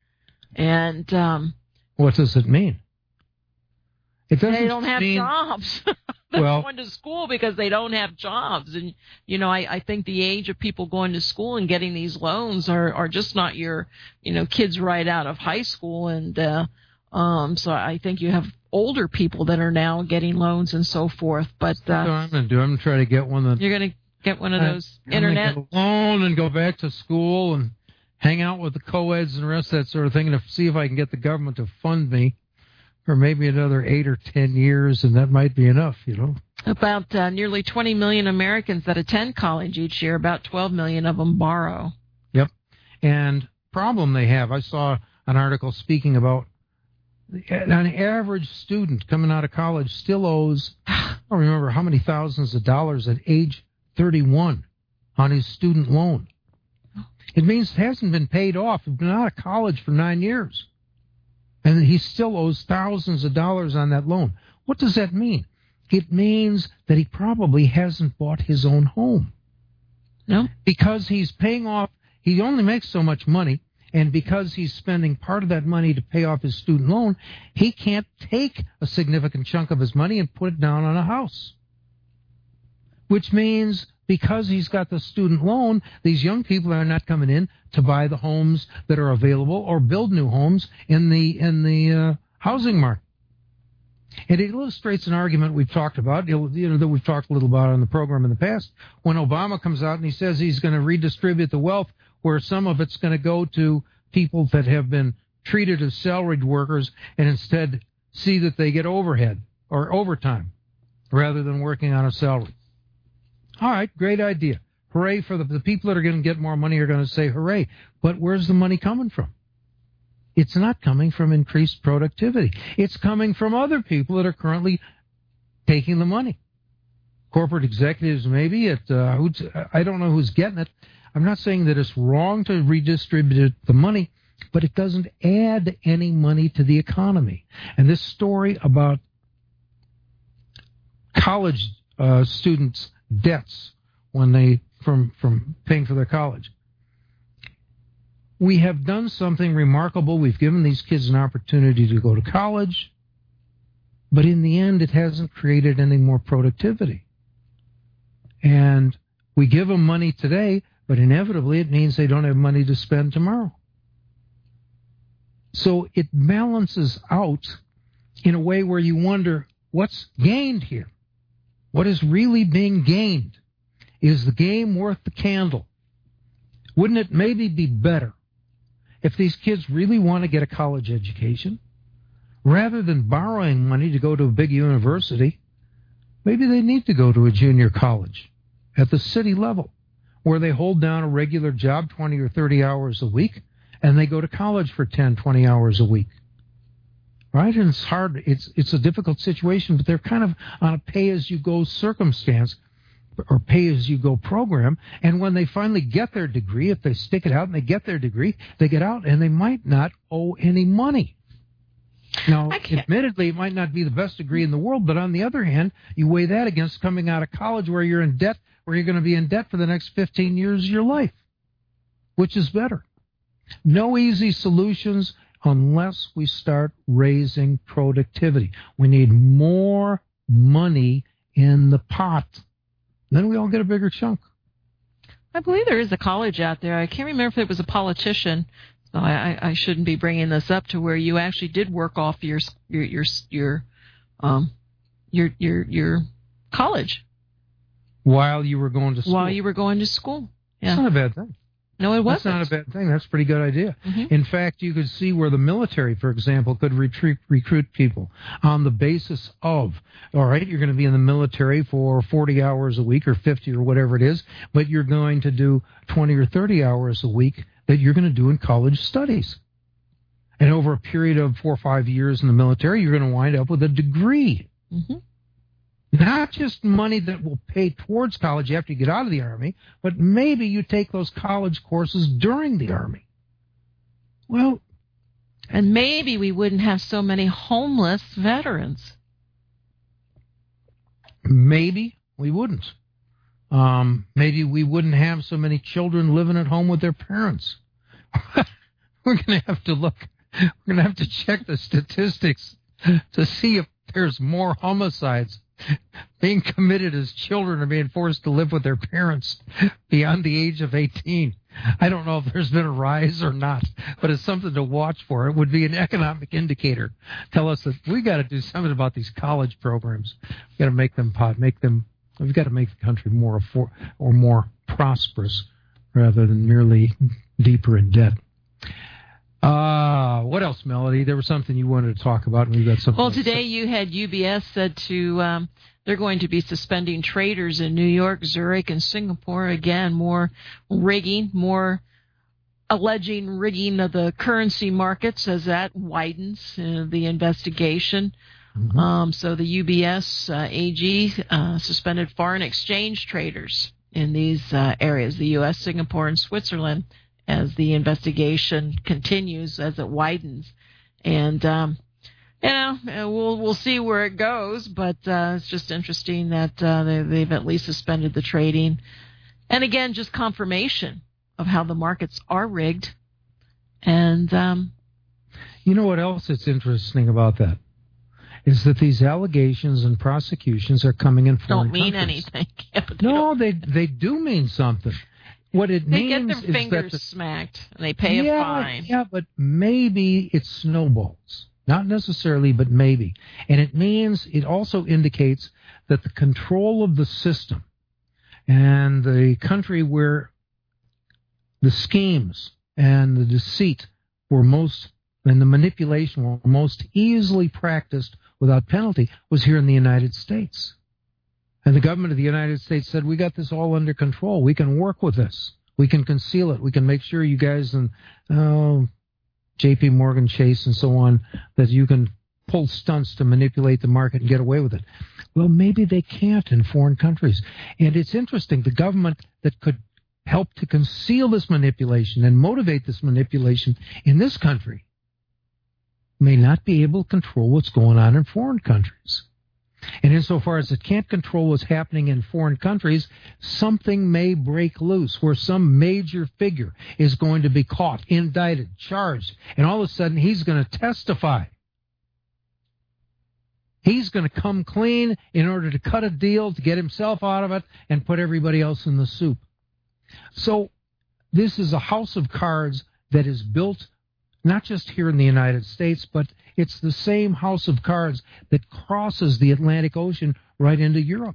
And what does it mean? They don't have jobs. They're going to school because they don't have jobs. And, you know, I think the age of people going to school and getting these loans are just not your, you know, kids right out of high school. And so I think you have older people that are now getting loans and so forth. But that's what I'm going to do. I'm going to try to get one. You're going to get one of those internet. Get a loan and go back to school and hang out with the co-eds and the rest of that sort of thing, and see if I can get the government to fund me for maybe another 8 or 10 years, and that might be enough, you know. About nearly 20 million Americans that attend college each year, about 12 million of them borrow. Yep. And problem they have, I saw an article speaking about an average student coming out of college still owes, I don't remember how many thousands of dollars at age 31 on his student loan. It means it hasn't been paid off. He's been out of college for 9 years. And he still owes thousands of dollars on that loan. What does that mean? It means that he probably hasn't bought his own home. No. Because he's paying off, he only makes so much money, and because he's spending part of that money to pay off his student loan, he can't take a significant chunk of his money and put it down on a house. Which means because he's got the student loan, these young people are not coming in to buy the homes that are available or build new homes in the housing market. And it illustrates an argument we've talked about, that we've talked a little about on the program in the past, when Obama comes out and he says he's going to redistribute the wealth where some of it's going to go to people that have been treated as salaried workers and instead see that they get overhead or overtime rather than working on a salary. All right, great idea. Hooray for the people that are going to get more money are going to say hooray. But where's the money coming from? It's not coming from increased productivity. It's coming from other people that are currently taking the money. Corporate executives, maybe. I don't know who's getting it. I'm not saying that it's wrong to redistribute the money, but it doesn't add any money to the economy. And this story about college students' debts when they from paying for their college. We have done something remarkable. We've given these kids an opportunity to go to college, but in the end, it hasn't created any more productivity. And we give them money today, but inevitably it means they don't have money to spend tomorrow. So it balances out in a way where you wonder, what's gained here? What is really being gained? Is the game worth the candle? Wouldn't it maybe be better if these kids really want to get a college education, rather than borrowing money to go to a big university, maybe they need to go to a junior college at the city level, where they hold down a regular job 20 or 30 hours a week, and they go to college for 10, 20 hours a week. Right? And it's hard. It's a difficult situation, but they're kind of on a pay-as-you-go circumstance, or pay-as-you-go program, and when they finally get their degree, if they stick it out and they get their degree, they get out and they might not owe any money. Now, admittedly, it might not be the best degree in the world, but on the other hand, you weigh that against coming out of college where you're in debt, where you're going to be in debt for the next 15 years of your life. Which is better? No easy solutions unless we start raising productivity. We need more money in the pot. Then we all get a bigger chunk. I believe there is a college out there. I can't remember if it was a politician. So I shouldn't be bringing this up to where you actually did work off your college while you were going to school. While you were going to school. Yeah. That's not a bad thing. No, it wasn't. That's not a bad thing. That's a pretty good idea. Mm-hmm. In fact, you could see where the military, for example, could recruit people on the basis of, all right, you're going to be in the military for 40 hours a week or 50 or whatever it is, but you're going to do 20 or 30 hours a week that you're going to do in college studies. And over a period of 4 or 5 years in the military, you're going to wind up with a degree. Mm-hmm. Not just money that will pay towards college after you get out of the Army, but maybe you take those college courses during the Army. Well, and maybe we wouldn't have so many homeless veterans. Maybe we wouldn't. Maybe we wouldn't have so many children living at home with their parents. We're going to have to look. We're going to have to check the statistics to see if there's more homicides being committed as children or being forced to live with their parents beyond the age of 18. I don't know if there's been a rise or not, but it's something to watch for. It would be an economic indicator. Tell us that we got to do something about these college programs. We've got to make them we've got to make the country more prosperous rather than merely deeper in debt. What else, Melody? There was something you wanted to talk about, and we've got something. Well, today you had UBS said they're going to be suspending traders in New York, Zurich, and Singapore. Again, more alleging rigging of the currency markets as that widens the investigation. Mm-hmm. So the UBS AG suspended foreign exchange traders in these areas, the U.S., Singapore, and Switzerland, as the investigation continues, as it widens. And, we'll see where it goes, but it's just interesting that they've at least suspended the trading. And again, just confirmation of how the markets are rigged. And you know what else is interesting about that? Is that these allegations and prosecutions are coming in foreign countries. Don't mean anything. Yeah, they do mean something. What it they means get their fingers smacked and they pay a fine. Yeah, but maybe it snowballs. Not necessarily, but maybe. And it also indicates that the control of the system and the country where the schemes and the deceit were most, and the manipulation were most easily practiced without penalty was here in the United States. And the government of the United States said, we got this all under control. We can work with this. We can conceal it. We can make sure you guys and J.P. Morgan Chase and so on, that you can pull stunts to manipulate the market and get away with it. Well, maybe they can't in foreign countries. And it's interesting, the government that could help to conceal this manipulation and motivate this manipulation in this country may not be able to control what's going on in foreign countries. And insofar as it can't control what's happening in foreign countries, something may break loose where some major figure is going to be caught, indicted, charged, and all of a sudden he's going to testify. He's going to come clean in order to cut a deal, to get himself out of it, and put everybody else in the soup. So this is a house of cards that is built not just here in the United States, but it's the same house of cards that crosses the Atlantic Ocean right into Europe.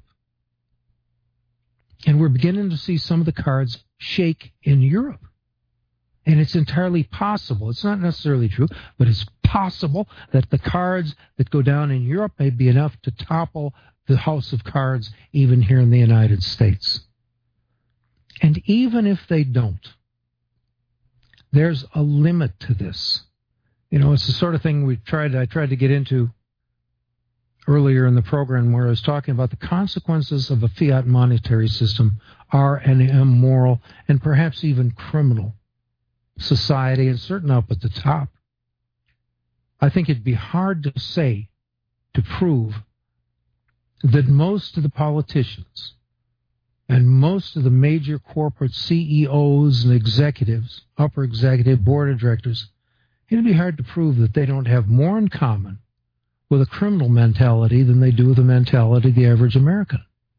And we're beginning to see some of the cards shake in Europe. And it's entirely possible, it's not necessarily true, but it's possible that the cards that go down in Europe may be enough to topple the house of cards even here in the United States. And even if they don't, there's a limit to this. You know, it's the sort of thing I tried to get into earlier in the program where I was talking about the consequences of a fiat monetary system are an immoral and perhaps even criminal society, and certainly up at the top. I think it'd be hard to say, to prove, that most of the politicians and most of the major corporate CEOs and executives, upper executive, board of directors, it'd be hard to prove that they don't have more in common with a criminal mentality than they do with the mentality of the average American.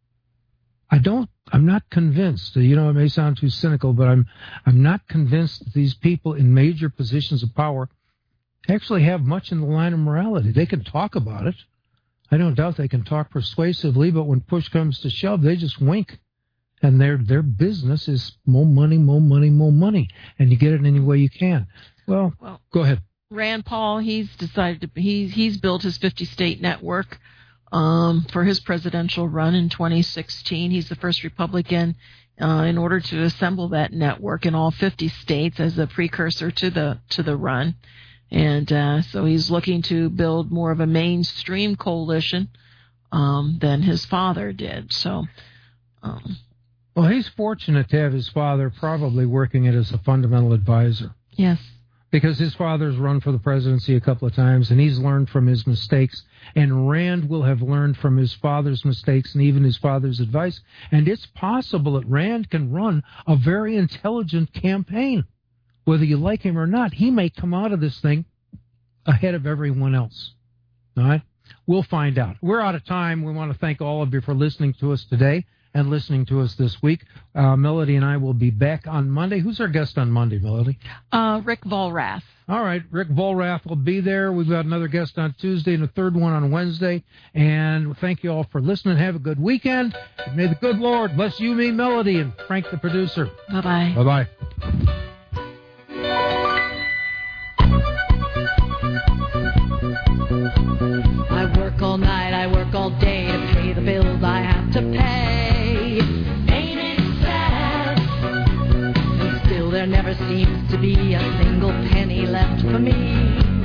I'm not convinced, you know, it may sound too cynical, but I'm not convinced that these people in major positions of power actually have much in the line of morality. They can talk about it. I don't doubt they can talk persuasively, but when push comes to shove, they just wink. And their business is more money, more money, more money. And you get it any way you can. Well, go ahead. Rand Paul, he's decided he's built his 50-state network for his presidential run in 2016. He's the first Republican in order to assemble that network in all 50 states as a precursor to the run. And so he's looking to build more of a mainstream coalition than his father did. So, well, he's fortunate to have his father probably working it as a fundamental advisor. Yes. Because his father's run for the presidency a couple of times, and he's learned from his mistakes. And Rand will have learned from his father's mistakes and even his father's advice. And it's possible that Rand can run a very intelligent campaign. Whether you like him or not, he may come out of this thing ahead of everyone else. All right? We'll find out. We're out of time. We want to thank all of you for listening to us today and listening to us this week. Melody and I will be back on Monday. Who's our guest on Monday, Melody? Rick Vollrath. All right, Rick Vollrath will be there. We've got another guest on Tuesday and a third one on Wednesday. And thank you all for listening. Have a good weekend. And may the good Lord bless you, me, Melody, and Frank, the producer. Bye-bye. Bye-bye. I work all night, I work all day to pay the bills I have to pay. Ain't it sad? And still there never seems to be a single penny left for me.